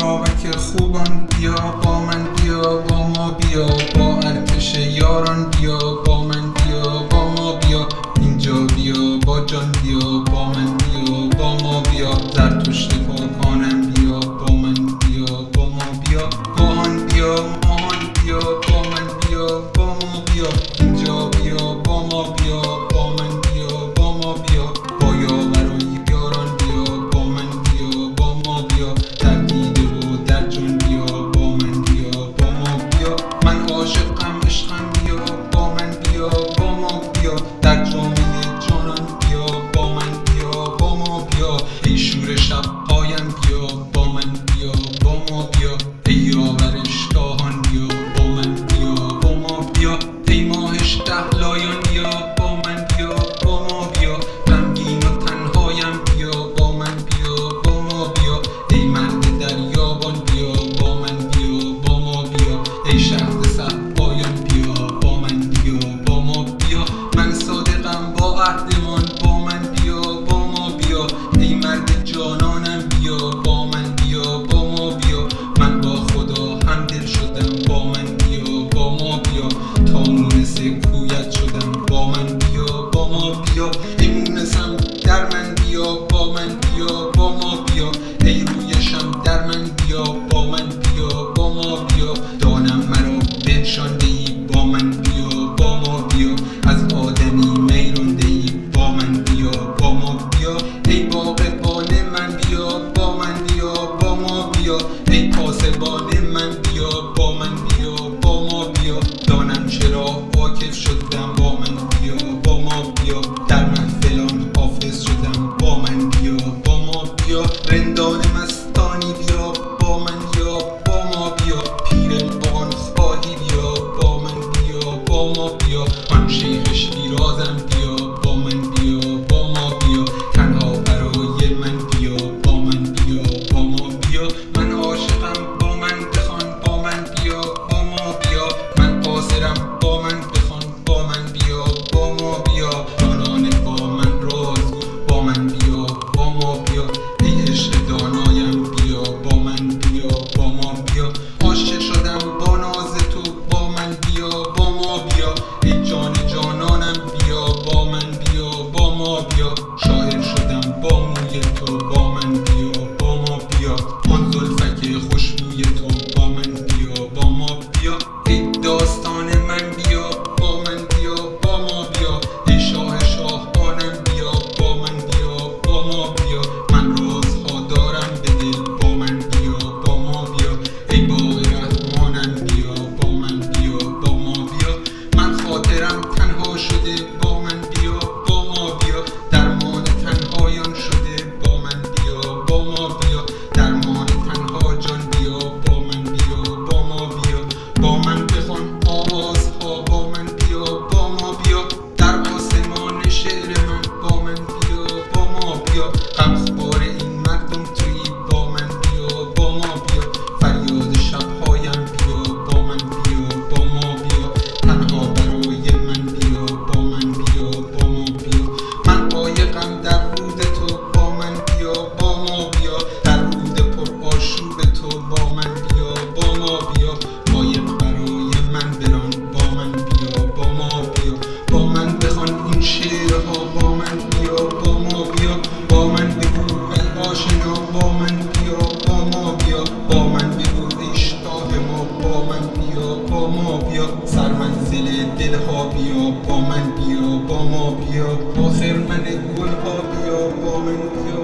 چابک خوبان بیا با من، بیا با ما بیا، با ارتش یاران بیا با من، بیا با ما بیا اینجا، بیا با جان بیا با من، بیا با ما بیا زرتشت پاکانم بیا با من، بیا با ما بیا گاهان بیا ماهان بیا با من، بیا با ما بیا اینجا، بیا با ما بیا با من، بیا با ما بیا با یاورای یاران بیا با من، بیا با ما بیا در دیده و در جان بیا با من، بیا با ما بیا من عاشقم عشقم بیا با من، بیا با ما بیا در جامعه جانان بیا با من، بیا با ما بیا ای شور شب پایم بیا با من، بیا با ما بیا ای یاور اشتاهان بیا با من، بیا با ما بیا ای ماهش دهلایان بیا با من، بیا با ما بیا غمگین و تنهایم بیا با من، بیا با ما بیا ای مرد دریابان بیا با من، بیا با ما بیا ای شهد صحبایان بیا با من، بیا با ما بیا من صادقم با عهدمان با من، بیا با ما بیا ای مرد جانانم بیا با من، بیا با ما بیا من با خدا همدل شدم با من، بیا با ما بیا تا مونس کویت شدم با من، بیا با ما بیا ای مونسم در من بیا با من، بیا با ما بیا ای رویشم در من بیا با من، بیا با ما بیا دانم مرا بنشانده ای با من، بیا با ما بیا از آدمی میرانده ای با من، بیا با ما بیا ای باغبان من بیا با من، بیا با ما بیا ای پاسبان من بیا با من، بیا با ما بیا دانم چرا واقف شدم با من، بیا با ما بیا در محفلان حافظ شدم با من، بیا با ما بیا رندان مستانی بیا با من، بیا با ما بیا پیر بان خواهی بیا با من، بیا با ما بیا آن شیخ شیرازم بیا با من، بیا با ما بیا تنها برای من بیا با من، بیا با ما بیا من عاشقم با من بخوان با من، بیا با ما بیا من قاصرم با من بخوان با من، بیا با ما بیا جانان با من رازگو با من، بیا با ما بیا ای عشق دانایم بیا با من، بیا با ما بیا عاشق شدم با ناز تو با من، بیا با ما بیا ای جان جانانم بیا با من، بیا با ما بیا شاعر شدم با موی تو با من، بیا با ما بیا آن زلفک خوشبوی تو با من، بیا با ما بیا ای داستان من بیا با من، بیا با ما بیا ای شاه شاهانم بیا با من، بیا با ما بیا من رازها دارم به دل با من، بیا با ما بیا ای باغ رحمانم بیا با من، بیا با ما بیا من خاطرم تنها شده با من، بیا با ما بیا درمان تنهایان شده با من، بیا با ما بیا درمان تنها جان بیا با من، بیا با ما بیا با من بخوان آوازها با من، بیا با ما بیا در آسمان شعر من با من، بیا با ما بیا غمخوار این مردم تویی با من، بیا با ما بیا فریاد شبهایم بیا با من، بیا با ما بیا تنها برای من بیا با من، بیا با ما بیا من قایقم در رود تو با من، بیا با ما بیا در رود پر آشوب تو با من، بیا با ما بیا قایق برای من بران با من، بیا با ما بیا با من بخوان این شعرها با من، بیا با ما بیا با من بگو ای آشنا با من، بیا با ما بیا با من بگو ای اشتاه ما با من، بیا با ما بیا سرمنزل دلها بیا با من، بیا با ما بیا آخر من گلها بیا با من، بیا